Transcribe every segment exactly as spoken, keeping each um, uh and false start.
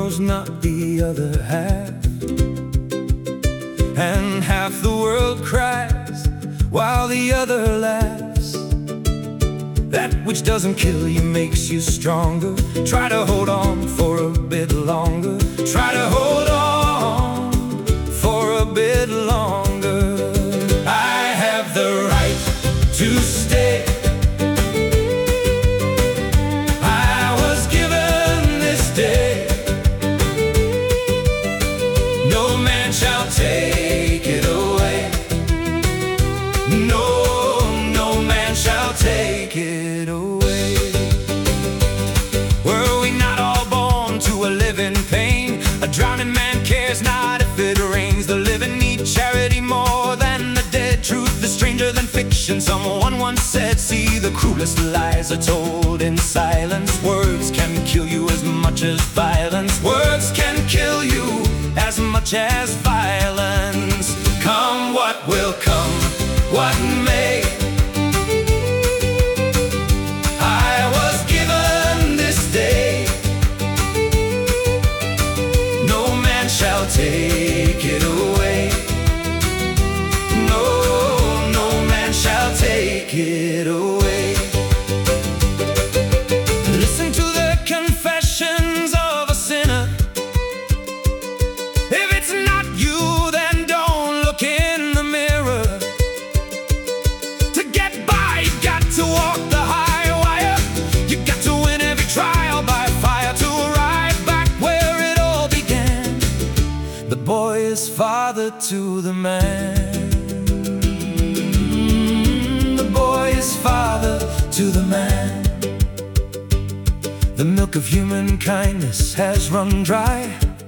knows not the other half. And half the world cries while the other laughs. That which doesn't kill you makes you stronger. Try to hold on for a bit longer. Try to hold on for a bit longer. I have the right to stay. I was given this day. No man shall take it away. No, no man shall take it away. Were we not all born to a living pain? A drowning man cares not if it rains. The living need charity more than the dead. Truth is stranger than fiction. Someone once said, see, the cruelest lies are told in silence. Words can kill you as much as violence. Words can kill you as much as violence. Come what will come, what may. I was given this day. No man shall take it away. No, no man shall take it away. Listen to the confessions of a sinner. If it's not you, then don't look in the mirror. To get by, you got to walk the high wire. You got to win every trial by fire to arrive back where it all began. The boy is father to the man. The boy is father to the man. The milk of human kindness has run dry.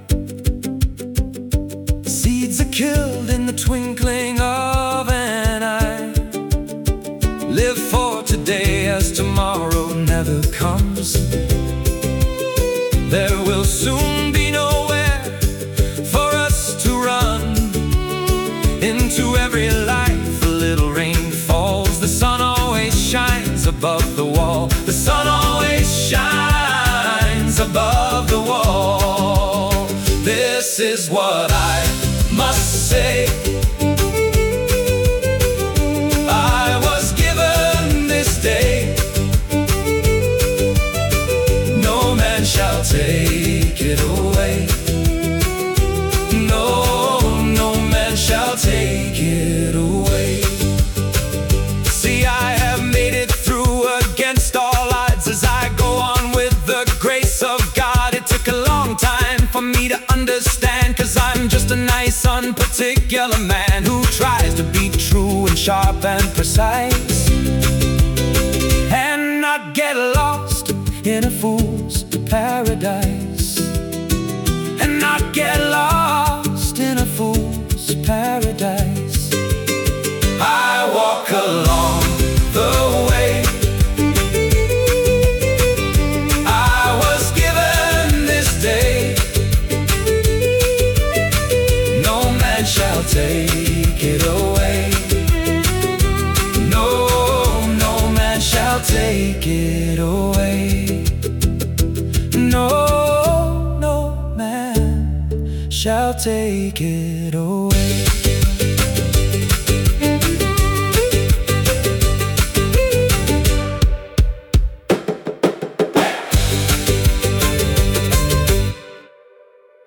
Seeds are killed in the twinkling of an eye. Live for today as tomorrow never comes. There will soon be nowhere for us to run. Into every life a little rain falls. The sun always shines above the wall. The sun always shines above the wall. This is what I must say. I was given this day. No man shall take it away. No, no man shall take it away. See, I have made it through against all odds as I go on with the grace of God. It took a long time for me to understand, 'cause I'm just a nice, unparticular man who tries to be true and sharp and precise, and not get lost in a fool's paradise. And not get lost in a fool's paradise. I walk along the way. I was given this day. No man shall take it away. No, no man shall take it away. No, no man shall take it away.